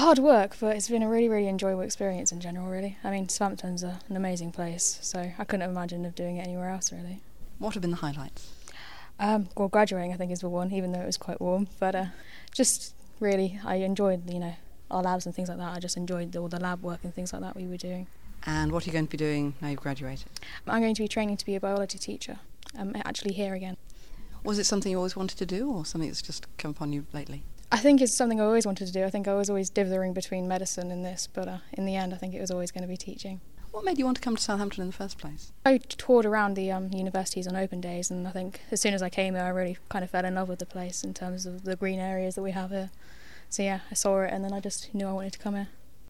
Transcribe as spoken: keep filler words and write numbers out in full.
hard work, but it's been a really, really enjoyable experience in general, really. I mean, Southampton's a, an amazing place, so I couldn't imagine of doing it anywhere else, really. What have been the highlights? Um, well, graduating, I think, is the one, even though it was quite warm. But uh, just really, I enjoyed, you know, our labs and things like that. I just enjoyed all the lab work and things like that we were doing. And what are you going to be doing now you've graduated? I'm going to be training to be a biology teacher, um, actually here again. Was it something you always wanted to do, or something that's just come upon you lately? I think it's something I always wanted to do. I think I was always dithering between medicine and this, but uh, in the end I think it was always going to be teaching. What made you want to come to Southampton in the first place? I toured around the um, universities on open days, and I think as soon as I came here I really kind of fell in love with the place in terms of the green areas that we have here. So yeah, I saw it and then I just knew I wanted to come here.